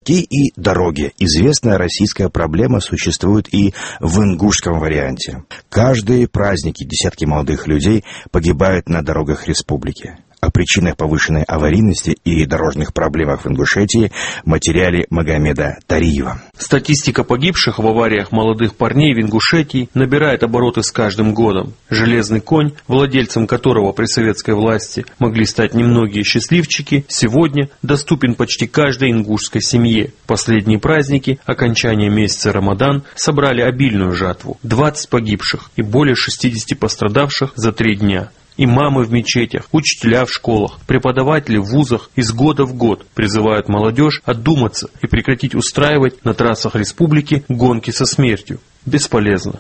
И дороги. Известная российская проблема существует и в ингушском варианте. Каждые праздники десятки молодых людей погибают на дорогах республики. О причинах повышенной аварийности и дорожных проблемах в Ингушетии в материале Магомеда Тариева. Статистика погибших в авариях молодых парней в Ингушетии набирает обороты с каждым годом. Железный конь, владельцем которого при советской власти могли стать немногие счастливчики, сегодня доступен почти каждой ингушской семье. Последние праздники, окончание месяца Рамадан, собрали обильную жатву. 20 погибших и более 60 пострадавших за 3 дня. Имамы в мечетях, учителя в школах, преподаватели в вузах из года в год призывают молодежь отдуматься и прекратить устраивать на трассах республики гонки со смертью. Бесполезно.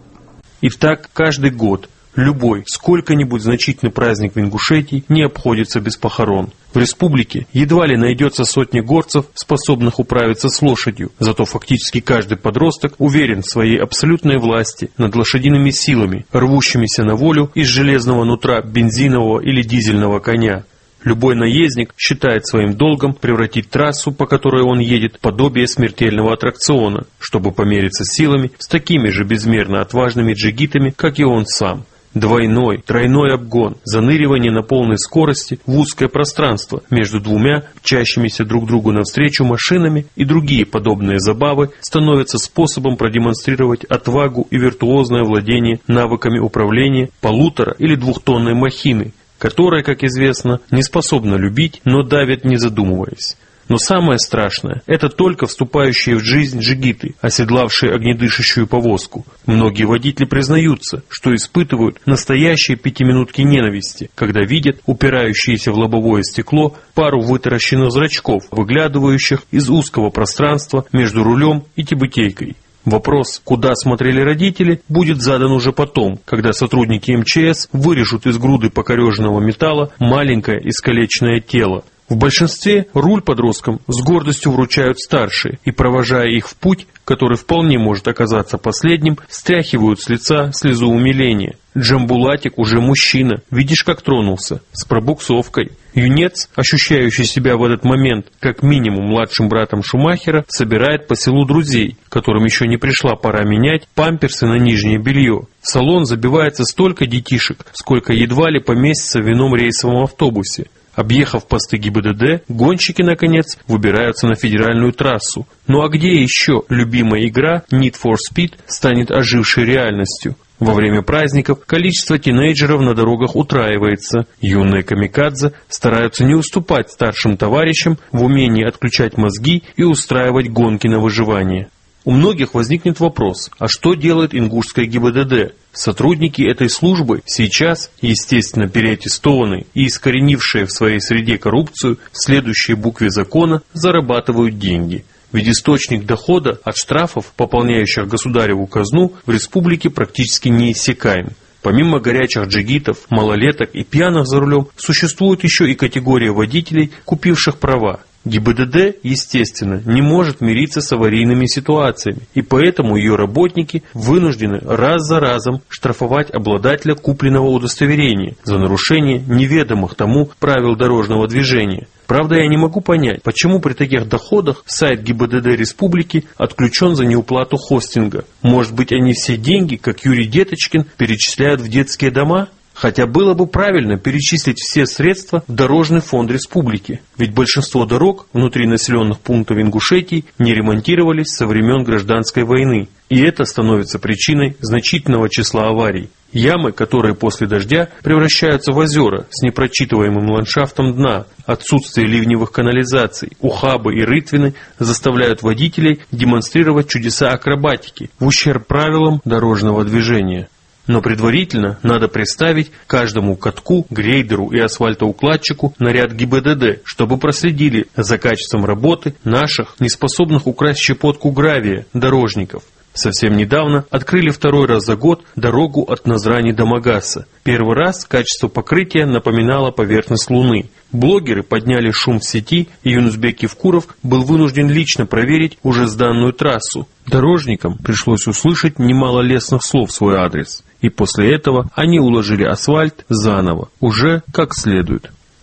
И так каждый год любой сколько-нибудь значительный праздник в Ингушетии не обходится без похорон. В республике едва ли найдется сотни горцев, способных управиться с лошадью, зато фактически каждый подросток уверен в своей абсолютной власти над лошадиными силами, рвущимися на волю из железного нутра бензинового или дизельного коня. Любой наездник считает своим долгом превратить трассу, по которой он едет, в подобие смертельного аттракциона, чтобы помериться силами с такими же безмерно отважными джигитами, как и он сам. Двойной, тройной обгон, заныривание на полной скорости в узкое пространство между двумя мчащимися друг другу навстречу машинами и другие подобные забавы становятся способом продемонстрировать отвагу и виртуозное владение навыками управления 1,5- или 2-тонной махины, которая, как известно, не способна любить, но давит не задумываясь. Но самое страшное – это только вступающие в жизнь джигиты, оседлавшие огнедышащую повозку. Многие водители признаются, что испытывают настоящие 5-минутки ненависти, когда видят упирающиеся в лобовое стекло пару вытаращенных зрачков, выглядывающих из узкого пространства между рулем и тяготейкой. Вопрос, куда смотрели родители, будет задан уже потом, когда сотрудники МЧС вырежут из груды покореженного металла маленькое искалеченное тело. В большинстве руль подросткам с гордостью вручают старшие и, провожая их в путь, который вполне может оказаться последним, стряхивают с лица слезу умиления. Джамбулатик уже мужчина, видишь, как тронулся, с пробуксовкой. Юнец, ощущающий себя в этот момент как минимум младшим братом Шумахера, собирает по селу друзей, которым еще не пришла пора менять памперсы на нижнее белье. В салон забивается столько детишек, сколько едва ли поместится в ином рейсовом автобусе. Объехав посты ГИБДД, гонщики, наконец, выбираются на федеральную трассу. Ну а где еще любимая игра Need for Speed станет ожившей реальностью? Во время праздников количество тинейджеров на дорогах утраивается. Юные камикадзе стараются не уступать старшим товарищам в умении отключать мозги и устраивать гонки на выживание. У многих возникнет вопрос, а что делает ингушская ГИБДД? Сотрудники этой службы сейчас, естественно, переаттестованные и искоренившие в своей среде коррупцию, в следующей букве закона зарабатывают деньги. Ведь источник дохода от штрафов, пополняющих государеву казну, в республике практически неиссякаем. Помимо горячих джигитов, малолеток и пьяных за рулем, существует еще и категория водителей, купивших права. ГИБДД, естественно, не может мириться с аварийными ситуациями, и поэтому ее работники вынуждены раз за разом штрафовать обладателя купленного удостоверения за нарушение неведомых тому правил дорожного движения. Правда, я не могу понять, почему при таких доходах сайт ГИБДД Республики отключен за неуплату хостинга. Может быть, они все деньги, как Юрий Деточкин, перечисляют в детские дома? Хотя было бы правильно перечислить все средства в Дорожный фонд республики. Ведь большинство дорог внутри населенных пунктов Ингушетии не ремонтировались со времен гражданской войны. И это становится причиной значительного числа аварий. Ямы, которые после дождя превращаются в озера с непрочитываемым ландшафтом дна, отсутствие ливневых канализаций, ухабы и рытвины заставляют водителей демонстрировать чудеса акробатики в ущерб правилам дорожного движения. Но предварительно надо представить каждому катку, грейдеру и асфальтоукладчику наряд ГИБДД, чтобы проследили за качеством работы наших, неспособных украсть щепотку гравия, дорожников. Совсем недавно открыли 2-й раз за год дорогу от Назрани до Магаса. 1-й раз качество покрытия напоминало поверхность Луны. Блогеры подняли шум в сети, и Юнусбек Евкуров был вынужден лично проверить уже сданную трассу. Дорожникам пришлось услышать немало лестных слов в свой адрес. И после этого они уложили асфальт заново, уже как следует.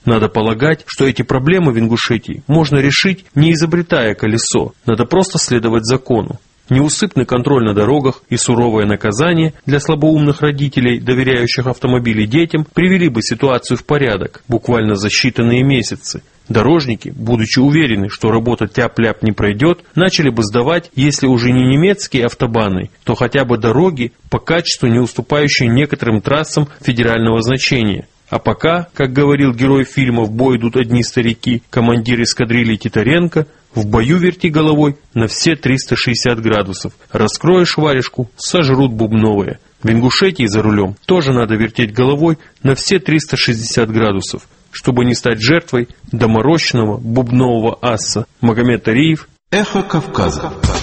Надо полагать, что эти проблемы в Ингушетии можно решить, не изобретая колесо. Надо просто следовать закону. Неусыпный контроль на дорогах и суровое наказание для слабоумных родителей, доверяющих автомобили детям, привели бы ситуацию в порядок буквально за считанные месяцы. Дорожники, будучи уверены, что работа тяп-ляп не пройдет, начали бы сдавать, если уже не немецкие автобаны, то хотя бы дороги, по качеству не уступающие некоторым трассам федерального значения. А пока, как говорил герой фильма «В бой идут одни старики», командир эскадрильи Титаренко, в бою верти головой на все 360 градусов. Раскроешь варежку, сожрут бубновые. В Ингушетии за рулем тоже надо вертеть головой на все 360 градусов, чтобы не стать жертвой доморощенного бубнового аса. Магомед Ариев. Эхо Кавказа.